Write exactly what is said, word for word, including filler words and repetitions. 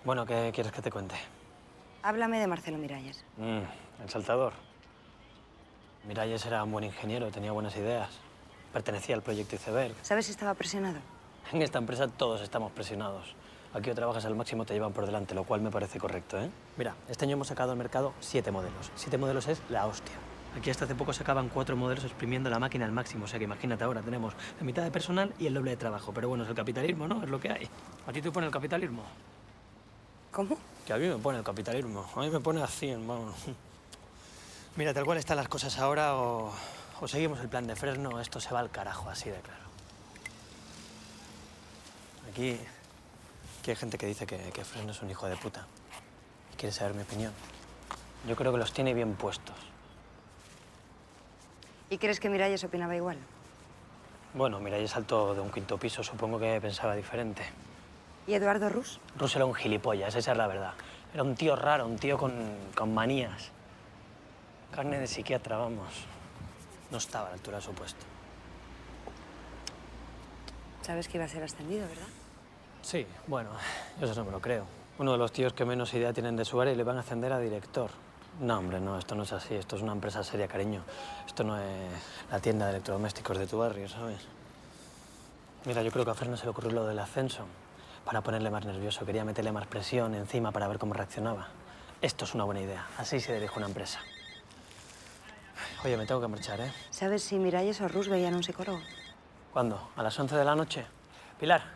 Bueno, ¿qué quieres que te cuente? Háblame de Marcelo Miralles. Mm, el saltador. Miralles era un buen ingeniero, tenía buenas ideas. Pertenecía al proyecto Iceberg. ¿Sabes si estaba presionado? En esta empresa todos estamos presionados. Aquí o trabajas al máximo te llevan por delante, lo cual me parece correcto, ¿eh? Mira, este año hemos sacado al mercado siete modelos. Siete modelos es la hostia. Aquí hasta hace poco sacaban cuatro modelos exprimiendo la máquina al máximo. O sea que imagínate ahora, tenemos la mitad de personal y el doble de trabajo. Pero bueno, es el capitalismo, ¿no? Es lo que hay. ¿A ti te pone el capitalismo? ¿Cómo? Que a mí me pone el capitalismo. A mí me pone a cien, vamos. Mira, tal cual están las cosas ahora, o, o seguimos el plan de Fresno, o esto se va al carajo, así de claro. Aquí, aquí hay gente que dice que, que Fresno es un hijo de puta. Y quiere saber mi opinión. Yo creo que los tiene bien puestos. ¿Y crees que Miralles opinaba igual? Bueno, mira, yo salto de un quinto piso, supongo que pensaba diferente. ¿Y Eduardo Rus? Rus era un gilipollas, esa es la verdad. Era un tío raro, un tío con, con manías. Carne de psiquiatra, vamos. No estaba a la altura de su puesto. Sabes que iba a ser ascendido, ¿verdad? Sí, bueno, yo eso no me lo creo. Uno de los tíos que menos idea tienen de su área y le van a ascender a director. No, hombre, no, esto no es así. Esto es una empresa seria, cariño. Esto no es la tienda de electrodomésticos de tu barrio, ¿sabes? Mira, yo creo que a Fresno se le ocurrió lo del ascenso para ponerle más nervioso. Quería meterle más presión encima para ver cómo reaccionaba. Esto es una buena idea. Así se dirige una empresa. Oye, me tengo que marchar, ¿eh? ¿Sabes si Miralles o Rus veían a un psicólogo? ¿Cuándo? ¿A las once de la noche? Pilar,